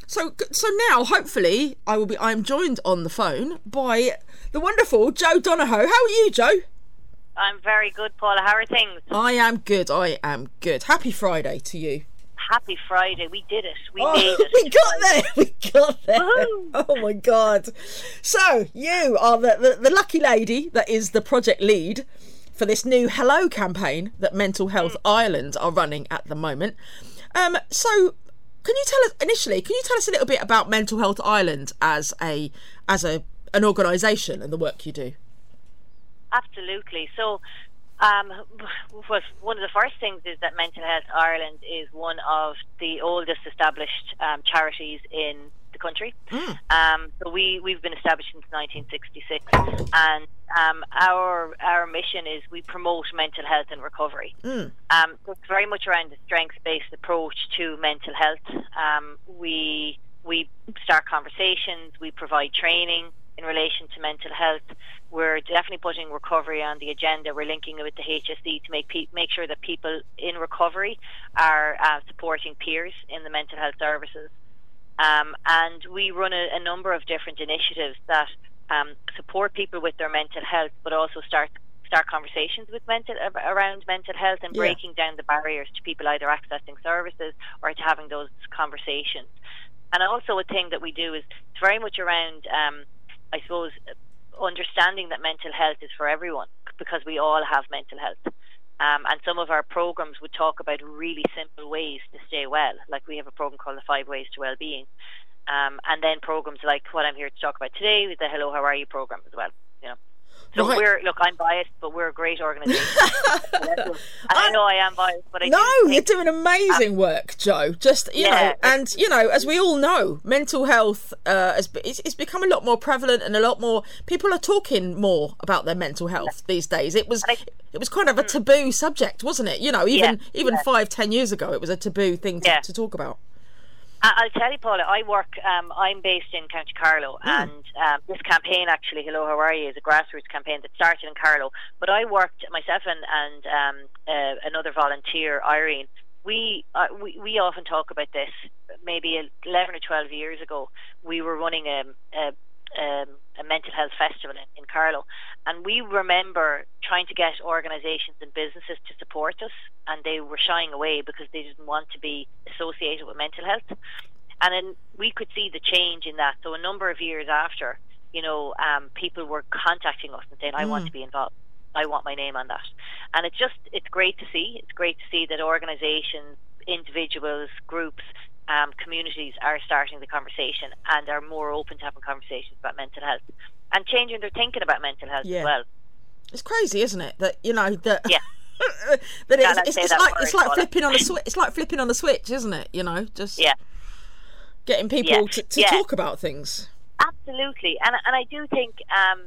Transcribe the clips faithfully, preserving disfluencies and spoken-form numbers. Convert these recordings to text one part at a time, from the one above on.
So, so now, hopefully, I will be. I am joined on the phone by the wonderful Jo Donohoe. How are you, Jo? I'm very good, Paula. How are things? I am good. I am good. Happy Friday to you. Happy Friday. We did it. We oh, made it. We got there. We got there. Woo-hoo. Oh my God. So you are the, the, the lucky lady that is the project lead for this new Hello campaign that Mental Health mm. Ireland are running at the moment. Um, so can you tell us initially, can you tell us a little bit about Mental Health Ireland as a as a an organisation and the work you do? Absolutely. So Um, well, one of the first things is that Mental Health Ireland is one of the oldest established um, charities in the country. Mm. Um, so we, we've been established since nineteen sixty-six, and um, our our mission is we promote mental health and recovery. Mm. Um, so it's very much around the strengths-based approach to mental health. Um, we we start conversations, we provide training in relation to mental health. We're definitely putting recovery on the agenda. We're linking it with the H S E to make pe- make sure that people in recovery are uh, supporting peers in the mental health services. Um, and we run a, a number of different initiatives that um, support people with their mental health, but also start start conversations with mental around mental health and yeah. breaking down the barriers to people either accessing services or to having those conversations. And also a thing that we do is it's very much around um, I suppose, understanding that mental health is for everyone, because we all have mental health. Um, and some of our programs would talk about really simple ways to stay well. Like we have a program called the Five Ways to Wellbeing. Um, and then programs like what I'm here to talk about today with the Hello, How Are You program as well. You know. So right. we're, look, I'm biased, but we're a great organisation. And I know I am biased, but I No, do you're doing amazing um, work, Jo. Just, you yeah, know, and, you know, as we all know, mental health uh, has, it's, it's become a lot more prevalent and a lot more, people are talking more about their mental health yeah. these days. It was, I, it was kind of a taboo subject, wasn't it? You know, even, yeah, even yeah. five, ten years ago, it was a taboo thing to, yeah. to talk about. I'll tell you, Paula, I work, um, I'm based in County Carlow, mm. and um, this campaign actually, Hello, How Are You, is a grassroots campaign that started in Carlow. But I worked, myself and, and um, uh, another volunteer, Irene, we, uh, we we often talk about this. Maybe eleven or twelve years ago, we were running a, a Um, a mental health festival in, in Carlow, and we remember trying to get organisations and businesses to support us, and they were shying away because they didn't want to be associated with mental health. And then we could see the change in that. So a number of years after, you know, um, people were contacting us and saying, I mm. want to be involved, I want my name on that. And it's just, it's great to see. It's great to see that organisations, individuals, groups, Um, communities are starting the conversation and are more open to having conversations about mental health and changing their thinking about mental health yeah. as well. It's crazy, isn't it? That you know that yeah. that it's, it's, it's that like word, it's like flipping on a switch. It's like flipping on a switch, isn't it? You know, just yeah. getting people yeah. to, to yeah. talk about things. Absolutely, and and I do think um,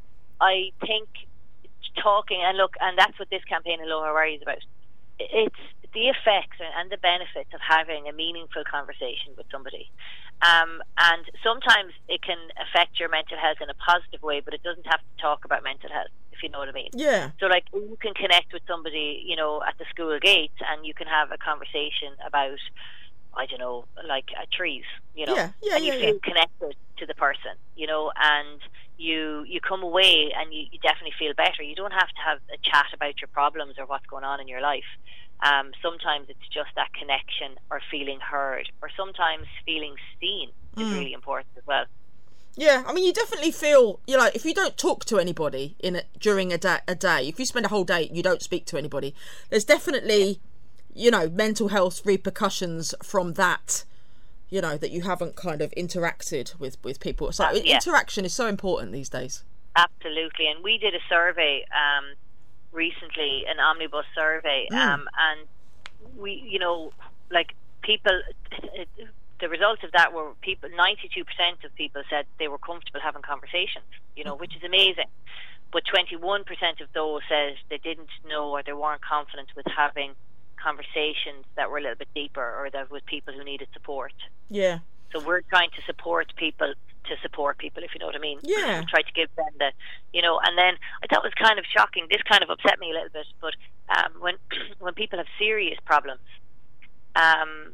I think talking and look, and that's what this campaign Hello, How Are You is about. It's the effects and the benefits of having a meaningful conversation with somebody. Um, and sometimes it can affect your mental health in a positive way, but it doesn't have to talk about mental health, if you know what I mean. Yeah. So like you can connect with somebody, you know, at the school gate, and you can have a conversation about, I don't know, like uh, trees, you know, yeah, yeah, and you yeah, feel yeah. connected to the person, you know, and you you come away and you, you definitely feel better. You don't have to have a chat about your problems or what's going on in your life. Um, sometimes it's just that connection or feeling heard, or sometimes feeling seen is mm. really important as well. Yeah, I mean, you definitely feel, you know, if you don't talk to anybody in a, during a day, a day, if you spend a whole day and you don't speak to anybody, there's definitely, you know, mental health repercussions from that, you know, that you haven't kind of interacted with, with people. So uh, yeah. interaction is so important these days. Absolutely. And we did a survey um, recently, an omnibus survey, mm. um, and we, you know, like people, it, the results of that were people, ninety-two percent of people said they were comfortable having conversations, you know, which is amazing. But twenty-one percent of those said they didn't know or they weren't confident with having conversations that were a little bit deeper, or that with people who needed support. Yeah. So we're trying to support people to support people, if you know what I mean. Yeah. Try to give them the, you know, and then I thought it was kind of shocking. This kind of upset me a little bit, but um, when when people have serious problems, um,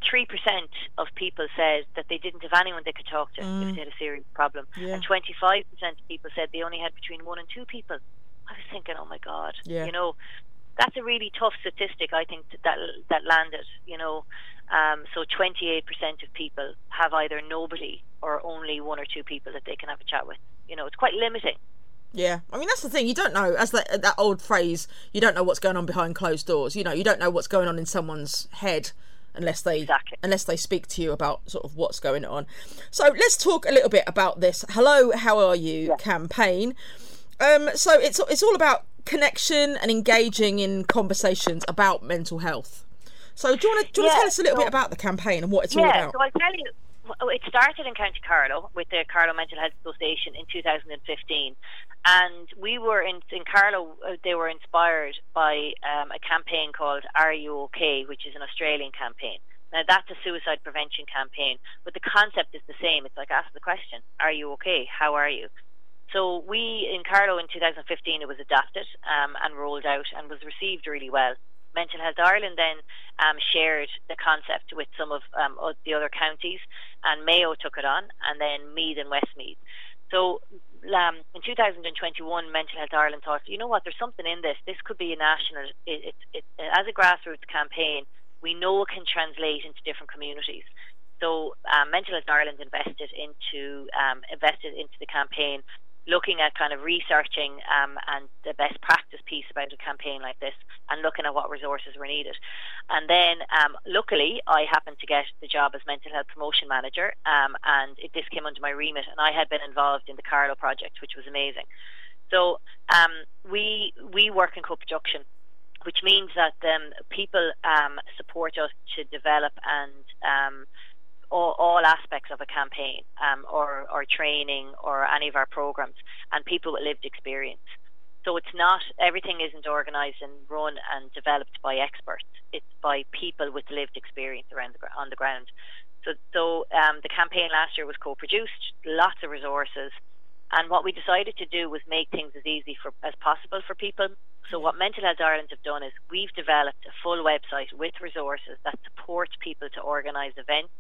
three percent of people said that they didn't have anyone they could talk to Mm. if they had a serious problem. Yeah. And twenty-five percent of people said they only had between one and two people. I was thinking, oh my God, Yeah. you know, that's a really tough statistic, I think, that that landed, you know. Um, so twenty-eight percent of people have either nobody or only one or two people that they can have a chat with. You know, it's quite limiting. Yeah, I mean, that's the thing. You don't know, as that, that old phrase, you don't know what's going on behind closed doors. You know, you don't know what's going on in someone's head unless they Exactly. unless they speak to you about sort of what's going on. So let's talk a little bit about this Hello, How Are You Yeah. campaign. Um, so it's it's all about connection and engaging in conversations about mental health. So do you want to do you want to Yeah, tell us a little so- bit about the campaign and what it's all Yeah, about? so I'll tell you, it started in County Carlow with the Carlow Mental Health Association in two thousand fifteen. And we were in, in Carlow, uh, they were inspired by um, a campaign called Are You OK?, which is an Australian campaign. Now, that's a suicide prevention campaign, but the concept is the same. It's like, ask the question, are you okay? How are you? So we, in Carlow in two thousand fifteen, it was adapted um, and rolled out and was received really well. Mental Health Ireland then um, shared the concept with some of um, the other counties, and Mayo took it on, and then Meath and Westmeath. So um, in two thousand twenty-one, Mental Health Ireland thought, you know what, there's something in this. This could be a national, it, it, it, as a grassroots campaign, we know it can translate into different communities. So um, Mental Health Ireland invested into um, invested into the campaign, looking at kind of researching um, and the best practice piece about a campaign like this, and looking at what resources were needed. And then, um, luckily, I happened to get the job as Mental Health Promotion Manager, um, and it, this came under my remit, and I had been involved in the Carlow project, which was amazing. So um, we we work in co-production, which means that um, people um, support us to develop and um, All, all aspects of a campaign um, or, or training or any of our programs, and people with lived experience. So it's not, everything isn't organised and run and developed by experts. It's by people with lived experience around the, on the ground. So, so um, the campaign last year was co-produced, lots of resources, and what we decided to do was make things as easy for, as possible for people. So what Mental Health Ireland have done is we've developed a full website with resources that support people to organise events,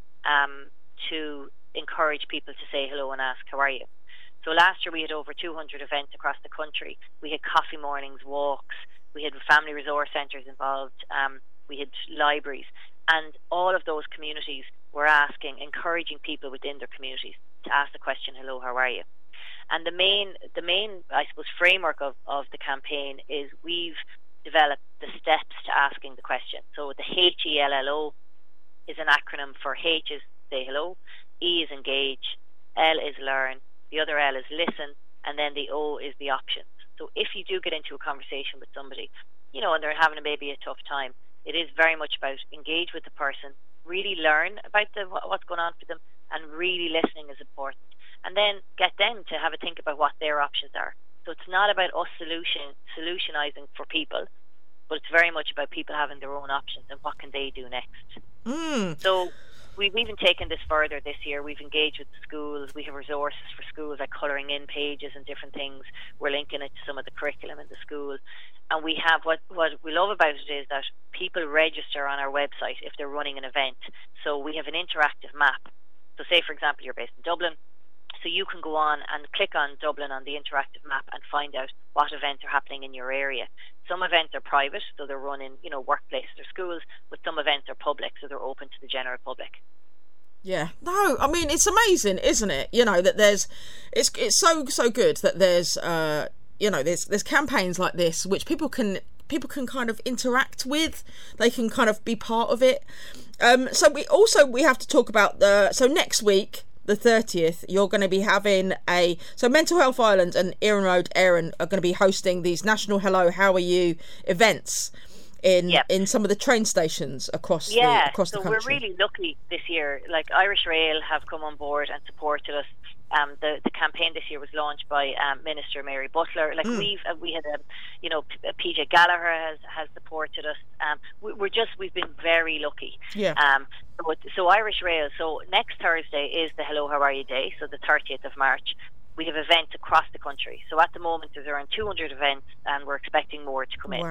Um, to encourage people to say hello and ask, how are you? So last year we had over two hundred events across the country. We had coffee mornings, walks, we had family resource centres involved, um, we had libraries, and all of those communities were asking, encouraging people within their communities to ask the question, hello, how are you? And the main, the main, I suppose, framework of, of the campaign is we've developed the steps to asking the question. So the H E L L O is an acronym for H is say hello, E is engage, L is learn, the other L is listen, and then the O is the options. So if you do get into a conversation with somebody, you know, and they're having maybe a tough time, it is very much about engage with the person, really learn about the, what's going on for them, and really listening is important. And then get them to have a think about what their options are. So it's not about us solution solutionizing for people, but it's very much about people having their own options and what can they do next. Mm. So we've even taken this further this year. We've engaged with the schools. We have resources for schools like colouring in pages and different things. We're linking it to some of the curriculum in the school. And we have, what, what we love about it is that people register on our website if they're running an event. So we have an interactive map. So say, for example, you're based in Dublin. So you can go on and click on Dublin on the interactive map and find out what events are happening in your area. Some events are private, so they're run in, you know, workplaces or schools, but some events are public, so they're open to the general public. Yeah, no, I mean, it's amazing, isn't it? You know, that there's, it's it's so, so good that there's, uh, you know, there's there's campaigns like this which people can people can kind of interact with. They can kind of be part of it. Um, so we also, we have to talk about the, so next week, the thirtieth, you're going to be having a, so Mental Health Ireland and Erin Road Erin are going to be hosting these National Hello, How Are You events in Yep. in some of the train stations across Yeah, the across so the country. we're really lucky this year. Like Irish Rail have come on board and supported us. Um, the the campaign this year was launched by um, Minister Mary Butler. Like Mm. we've uh, we had a, you know, P J Gallagher has has supported us. Um, we, we're just we've been very lucky. Yeah. Um, so, so Irish Rail. So next Thursday is the Hello, How Are You Day. So the thirtieth of March. We have events across the country. So at the moment there's around two hundred events, and we're expecting more to come in. Wow.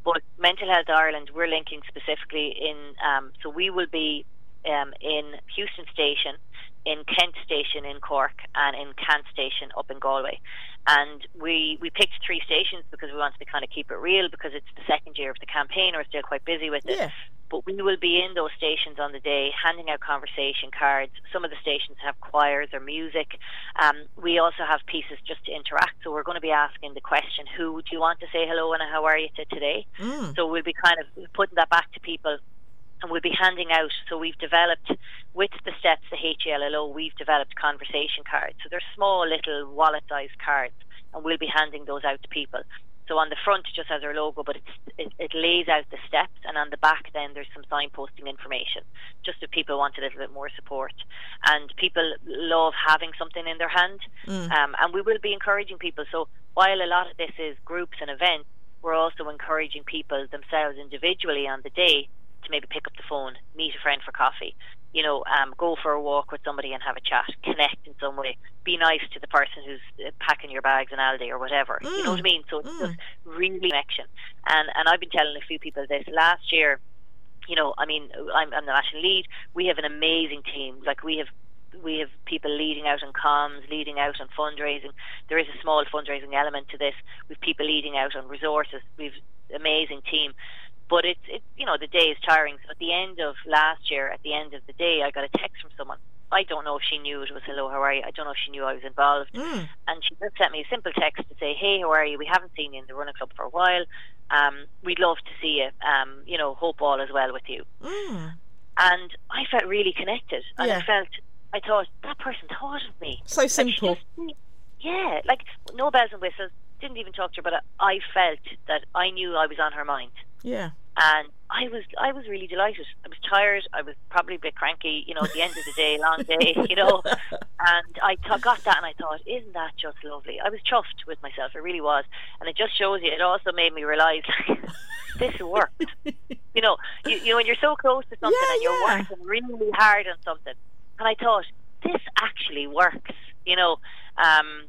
But Mental Health Ireland, we're linking specifically in, um, so we will be um, in Houston Station, in Kent Station in Cork, and in Cant Station up in Galway. And we, we picked three stations because we wanted to kind of keep it real, because it's the second year of the campaign. We're still quite busy with it. Yeah. But we will be in those stations on the day, handing out conversation cards. Some of the stations have choirs or music. Um, we also have pieces just to interact. So we're going to be asking the question, who do you want to say hello and how are you to today? Mm. So we'll be kind of putting that back to people. And we'll be handing out, so we've developed, with the steps, the H E L L O, we've developed conversation cards. So they're small little wallet-sized cards, and we'll be handing those out to people. So on the front it just has our logo, but it's, it, it lays out the steps, and on the back then there's some signposting information, just if people want a little bit more support. And people love having something in their hand, Mm. um, and we will be encouraging people. So while a lot of this is groups and events, we're also encouraging people themselves individually on the day to maybe pick up the phone, meet a friend for coffee, you know, um, go for a walk with somebody and have a chat, connect in some way, be nice to the person who's uh, packing your bags in Aldi or whatever. Mm. You know what I mean? So it's Mm. just really connection. And and I've been telling a few people this last year. You know, I mean, I'm, I'm the national lead. We have an amazing team. Like we have. We have people leading out on comms, leading out on fundraising. There is a small fundraising element to this. We've people leading out on resources. We've an amazing team. But it's, it, you know, the day is tiring. So at the end of last year, at the end of the day, I got a text from someone. I don't know if she knew it was hello, how are you? I don't know if she knew I was involved. Mm. And she just sent me a simple text to say, hey, how are you? We haven't seen you in the running club for a while. Um, we'd love to see you. Um, you know, hope all is well with you. Mm. And I felt really connected. And Yeah. I felt, I thought, that person thought of me. So simple. Like, she just, yeah, like no bells and whistles. Didn't even talk to her, but I felt that I knew I was on her mind. Yeah. And I was I was really delighted. I was tired. I was probably a bit cranky, you know, at the end of the day, long day, you know. And I th- got that and I thought, isn't that just lovely? I was chuffed with myself. It really was. And it just shows you, it also made me realise, like, this worked. You know, you, you know, when you're so close to something Yeah, and you're yeah. working really hard on something. And I thought, this actually works, you know. Um,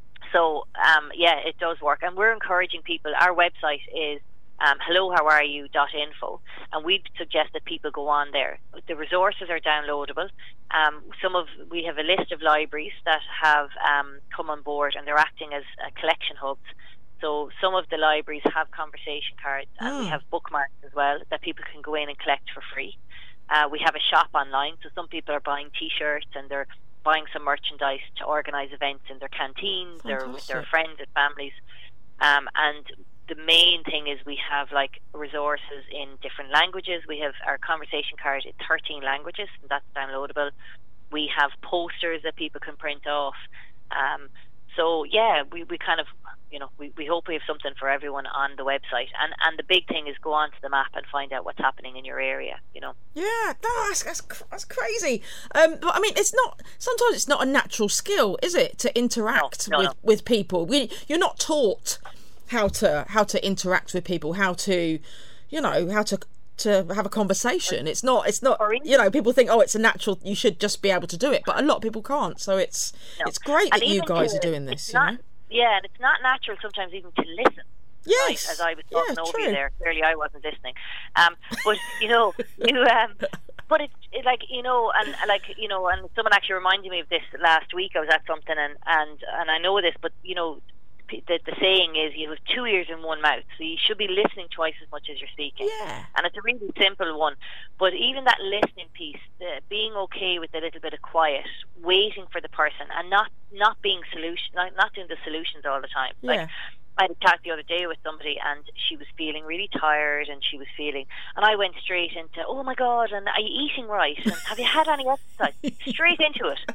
so, um, yeah, it does work. And we're encouraging people. Our website is Um, hello how are you dot info, and we'd suggest that people go on there. The resources are downloadable. Um, some of we have a list of libraries that have um, come on board, and they're acting as uh, collection hubs. So some of the libraries have conversation cards, and we Mm. have bookmarks as well that people can go in and collect for free. Uh, we have a shop online, so some people are buying T-shirts and they're buying some merchandise to organise events in their canteens or with their Fantastic. friends and families. Um, and the main thing is we have like resources in different languages. We have our conversation card in thirteen languages, and that's downloadable. We have posters that people can print off. Um, so yeah, we, we kind of, you know, we, we hope we have something for everyone on the website. And, and the big thing is go onto the map and find out what's happening in your area, you know. Yeah, no, that's, that's cr- that's crazy. Um, but I mean, it's not. Sometimes it's not a natural skill, is it, to interact No, no, with, no. with people? We, you're not taught how to how to interact with people, how to, you know, how to to have a conversation. It's not. It's not. Or even- You know, people think, oh, it's a natural. You should just be able to do it, but a lot of people can't. So it's No. it's great And that you even guys to- are doing this. it's You not- know. Yeah, and it's not natural sometimes even to listen. Yes. Right, as I was talking yeah, over true. you there, clearly I wasn't listening. Um, but you know, you um, but it's it, like you know, and like you know, and someone actually reminded me of this last week. I was at something, and and and I know this, but you know, p- the the saying is you have two ears and one mouth, so you should be listening twice as much as you're speaking. Yeah. And it's a really simple one, but even that listening piece, the being okay with a little bit of quiet, waiting for the person, and not not being solution, not, not doing the solutions all the time. Yeah. Like I had a chat the other day with somebody, and she was feeling really tired, and she was feeling, and I went straight into, oh my God, and are you eating right? And have you had any exercise? Straight into it.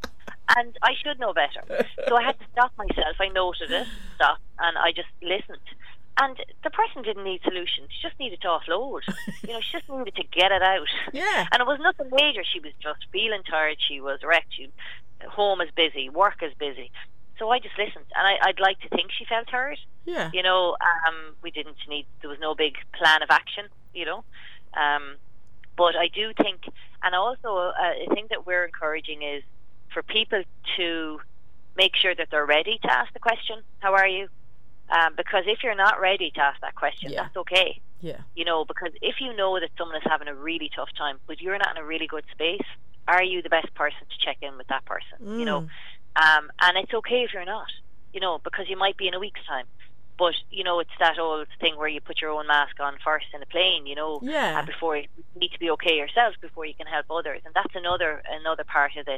And I should know better. So I had to stop myself. I noted it, stop, and I just listened. And the person didn't need solutions. She just needed to offload. You know, she just needed to get it out. Yeah. And it was nothing major. She was just feeling tired. She was wrecked. She, home is busy. Work is busy. So I just listened. And I, I'd like to think she felt tired. Yeah. You know, um, we didn't need, there was no big plan of action, you know. Um, but I do think, and also uh, a thing that we're encouraging is for people to make sure that they're ready to ask the question, how are you? Um, because if you're not ready to ask that question, Yeah. that's okay. Yeah. You know, because if you know that someone is having a really tough time, but you're not in a really good space, are you the best person to check in with that person? Mm. You know, um, and it's okay if you're not, you know, because you might be in a week's time. But, you know, it's that old thing where you put your own mask on first in a plane, you know, Yeah. uh, before you need to be okay yourself before you can help others. And that's another another part of this.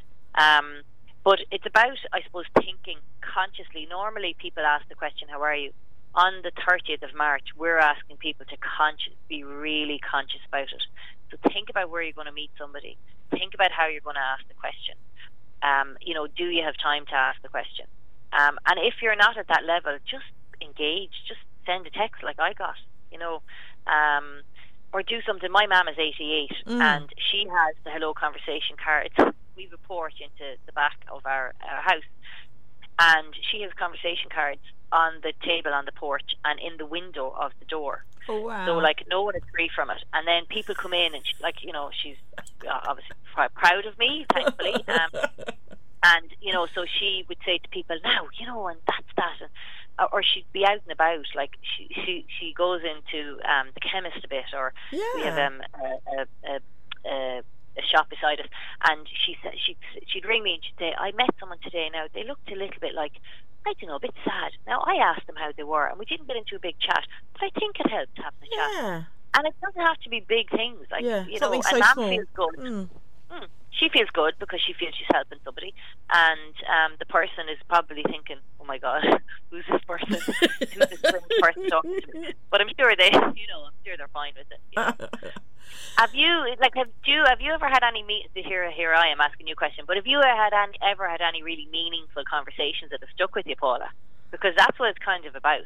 Um, but it's about, I suppose, thinking consciously. Normally people ask the question, how are you? On the thirtieth of March, we're asking people to conscious, be really conscious about it. So think about where you're going to meet somebody. Think about how you're going to ask the question. Um, you know, do you have time to ask the question? Um, and if you're not at that level, just engage. Just send a text like I got, you know, um, or do something. My mum is eighty-eight, Mm. and she has the Hello Conversation cards. We have a porch into the back of our, our house, and she has conversation cards on the table on the porch and in the window of the door. Oh, wow. So, like, no one is free from it. And then people come in and, she, like, you know, she's uh, obviously pr- proud of me, thankfully. Um, and, you know, so she would say to people, now, you know, and that's that. And, uh, or she'd be out and about. Like, she she, she goes into um, the chemist a bit. Or Yeah. we have um, a, a, a, a, a shop beside us. And she said, she'd, she'd ring me and she'd say, I met someone today. Now, they looked a little bit like, I don't know, a bit sad. Now, I asked them how they were, and we didn't get into a big chat, but I think it helped having a chat. Yeah. And it doesn't have to be big things. Like, Yeah, you know, something so and Mum small. feels good. Mm. Mm. She feels good because she feels she's helping somebody. And um, the person is probably thinking, oh my God, who's this person? Who's this strange person talking to me? But I'm sure they, you know, I'm sure they're fine with it. You know? Have you, like, have you, have you ever had any, meet, here, here I am asking you a question, but have you had any, ever had any really meaningful conversations that have stuck with you, Paula? Because that's what it's kind of about.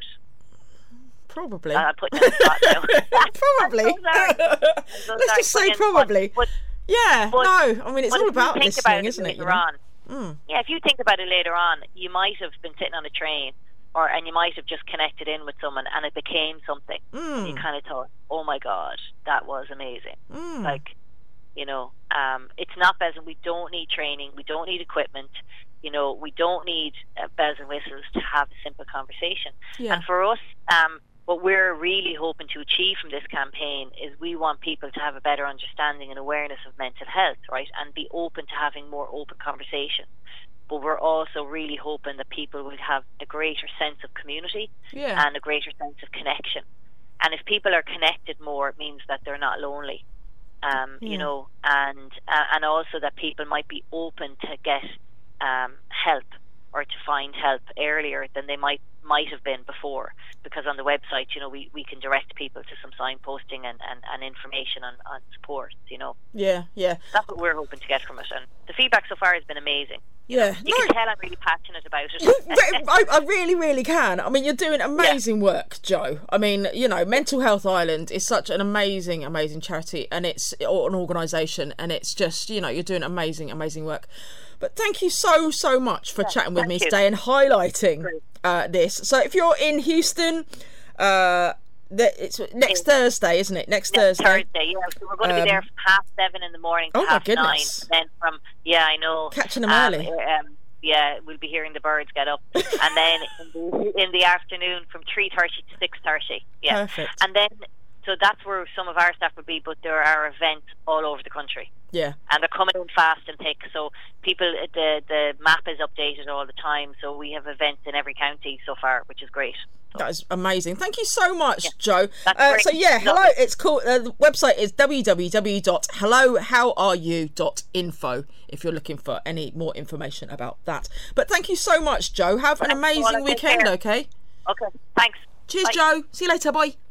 Probably. I'll put you on the spot now. Probably. I'm so sorry. I'm so Let's sorry just for say putting you on the spot. probably. But, Yeah, but- no, I mean, it's but all if you about think listening, about it isn't it? You later know? on, Mm. yeah, if you think about it later on, you might have been sitting on a train, or and you might have just connected in with someone, and it became something. And you Mm. kind of thought, "Oh my God, that was amazing!" Mm. Like, you know, um, it's not bells and we don't need training, we don't need equipment, you know, we don't need uh, bells and whistles to have a simple conversation. Yeah. And for us, um, what we're really hoping to achieve from this campaign is we want people to have a better understanding and awareness of mental health, right, and be open to having more open conversation. But we're also really hoping that people will have a greater sense of community Yeah. and a greater sense of connection. And if people are connected more, it means that they're not lonely. Um, Yeah. You know, and uh, and also that people might be open to get um, help or to find help earlier than they might might have been before, because on the website, you know, we, we can direct people to some signposting and, and, and information on, on support, you know. Yeah, yeah. That's what we're hoping to get from it, and the feedback so far has been amazing. Yeah. You No, can tell I'm really passionate about it. I, I really, really can. I mean, you're doing amazing work, Joe. I mean, you know, Mental Health Ireland is such an amazing, amazing charity, and it's or an organisation, and it's just, you know, you're doing amazing, amazing work. But thank you so, so much for Yeah, chatting with thank me you. today and highlighting Great. uh, this. So if you're in Houston, uh, the, it's next Yeah. Thursday, isn't it? Next Next Thursday. Thursday, yeah. So we're going to Um, be there from half seven in the morning to oh my half nine. goodness. And then from, yeah, I know. Catching 'em um, early. Um, yeah, we'll be hearing the birds get up. And then in the, in the afternoon from three thirty to six thirty. Yeah. Perfect. And then, so that's where some of our staff will be, but there are events all over the country. Yeah. And they're coming in fast and thick, so people, the the map is updated all the time, so we have events in every county so far, which is great. So, That is amazing. Thank you so much, Yeah. Joe. That's Uh, great. so yeah, hello. Lovely. It's called. Uh, the website is w w w dot hello how are you dot info if you're looking for any more information about that. But thank you so much, Joe. Have an Thanks, amazing Paula. Take weekend. care. Okay. okay, thanks. Cheers, Bye. Joe. See you later. Bye.